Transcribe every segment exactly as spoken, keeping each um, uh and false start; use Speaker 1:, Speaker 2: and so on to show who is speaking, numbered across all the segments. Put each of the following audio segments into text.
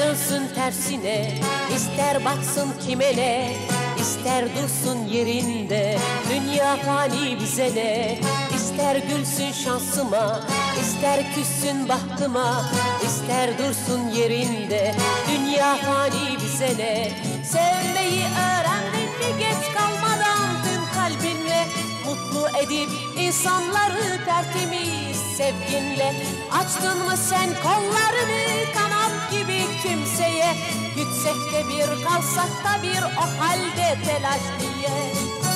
Speaker 1: dönsün tersine, ister baksın kime ne, ister dursun yerinde. Dünya fani bize ne, ister gülsün şansıma, ister küssün bahtıma, ister dursun yerinde. Dünya fani bize ne. Sevmeyi öğrendin mi geç kalmadan tüm kalbinle, mutlu edip insanları tertemiz sevginle. Açtın mı sen kollarını kanat gibi kimseye, gitsek de bir kalsak da bir, o halde telaş diye.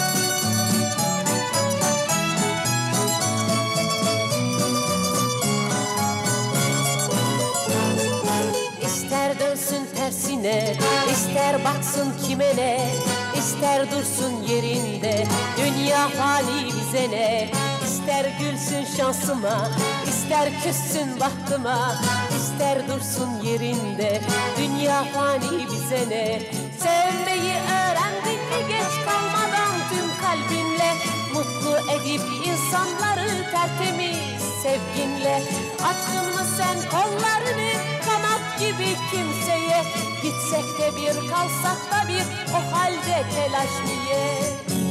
Speaker 1: İster dönsün tersine, ister baksın kime ne, ister dursun yerinde. Dünya fani bize ne, ister gülsün şansıma, ister küssün bahtıma, ister dursun yerinde. Dünya fani bize ne. Sevmeyi öğrendin mi geç kalmadan tüm kalbinle, mutlu edip insanları tertemiz sevginle. Açtın mı sen kollarını kanat gibi kimseye, gitsek de bir kalsak da bir, o halde telaş niye?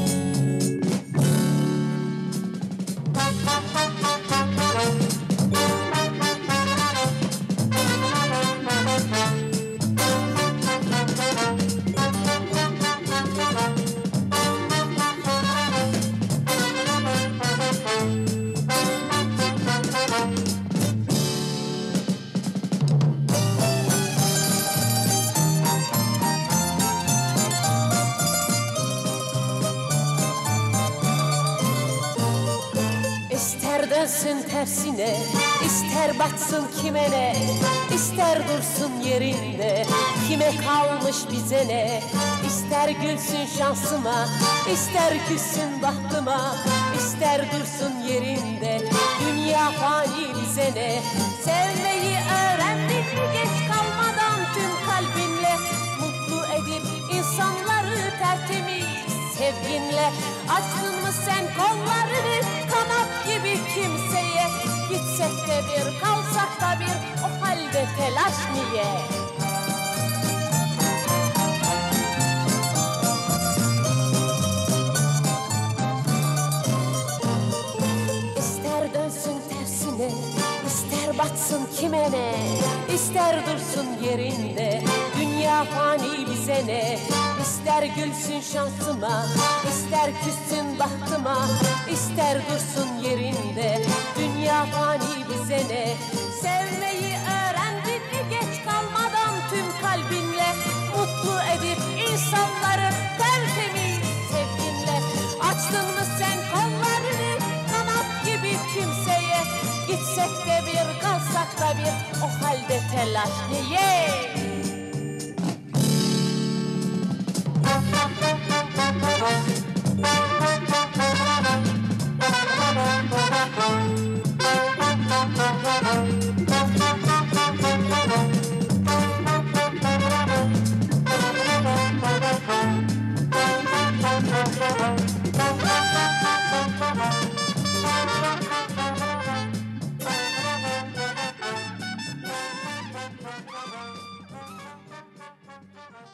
Speaker 1: İster dönsün tersine, ister baksın kime ne, ister dursun yerinde. Kime kalmış bize ne, ister gülsün şansıma, ister küssün bahtıma, ister dursun yerinde. Dünya fani bize ne. Sevmeyi öğrendin mi geç kalmadan tüm kalbinle, mutlu edip insanları tertemiz sevginle. Açtın mı sen kollarını kanat gibi kimseye, gitsek de bir kalsak da bir, o halde telaş niye? İster dönsün tersine, ister baksın kime ne, ister dursun yerinde. Dünya fani bize ne, ister gülsün şansıma, ister küssün bahtıma, ister dursun yerinde. Dünya fani bize ne. Sevmeyi öğrendin mi geç kalmadan tüm kalbinle, mutlu edip insanları tertemiz sevginle. Açtın mı sen kollarını kanat gibi kimseye, gitsek de bir kalsak da bir, o halde telaş niye?